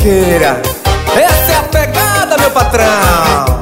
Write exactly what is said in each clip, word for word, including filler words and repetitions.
tranqueira. Essa é a pegada, meu patrão.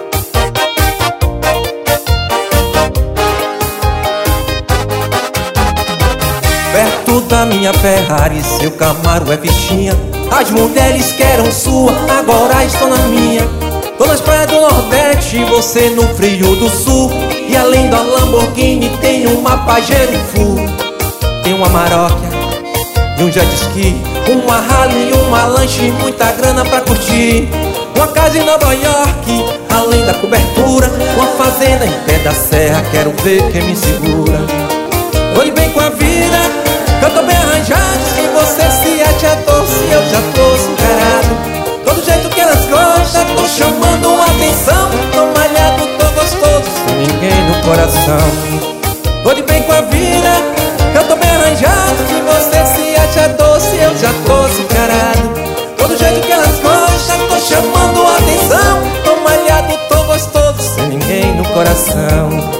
Perto da minha Ferrari, seu Camaro é fichinha. As mulheres que eram sua, agora estão na minha. Tô nas praias do Nordeste, você no frio do Sul. E além da Lamborghini tem uma Pajero Full. Tem uma Maróquia e um jet ski, uma Harley, uma lanche, muita grana pra curtir. Uma casa em Nova York, além da cobertura. Uma fazenda em pé da serra, quero ver quem me segura. Oi, bem com a vida, eu tô bem arranjado. Se você se acha doce, eu já tô superado. Todo jeito que elas gostam, tô chamando a atenção. Tô malhado, tô gostoso, sem ninguém no coração. Tô de bem com a vida, eu tô bem arranjado. Se você se acha doce, eu já tô superado. Todo jeito que elas gostam, tô chamando a atenção. Tô malhado, tô gostoso, sem ninguém no coração.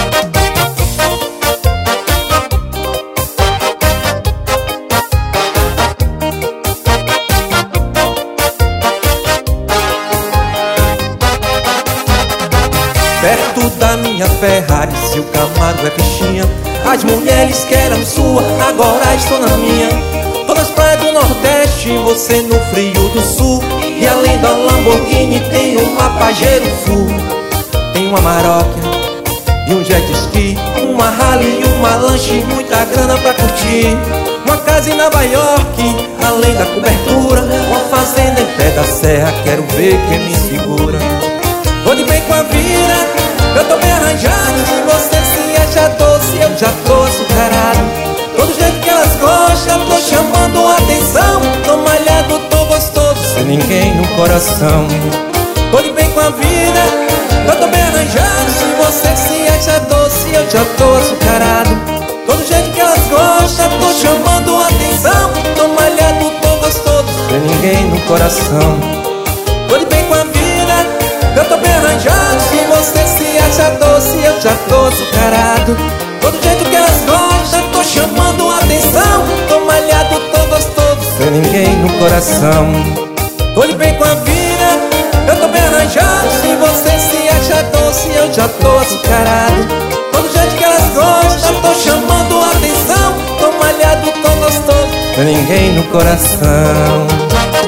Perto da minha Ferrari, seu Camaro é fichinha. As mulheres que eram sua, agora estão na minha. Tô nas praias do Nordeste, você no frio do Sul. E além da Lamborghini tem uma Pajero Full. Tem uma Maróquia e um jet ski, uma Harley e uma lanche, muita grana pra curtir. Uma casa em Nova York, além da cobertura. Uma fazenda em pé da serra, quero ver quem me segura. Tô de bem com a vida, eu tô bem arranjado. Se você se acha doce, eu já tô açucarado. Todo jeito que elas gostam, tô chamando a atenção. Tô malhado, tô gostoso, sem ninguém no coração. Tô de bem com a vida, eu tô bem arranjado. Se você se acha doce, eu já tô açucarado. Todo jeito que elas gostam, tô chamando a atenção. Tô malhado, tô gostoso, sem ninguém no coração. Tô de bem com a vida, eu tô bem arranjado. Se você se acha doce, eu já tô açucarado. Todo jeito que elas gostam, tô chamando a atenção. Tô malhado, tô gostoso, sem ninguém no coração. Tô de bem com a vida, eu tô bem arranjado. Se você se acha doce, eu já tô açucarado. Todo jeito que elas gostam, tô chamando a atenção. Tô malhado, tô gostoso, sem ninguém no coração.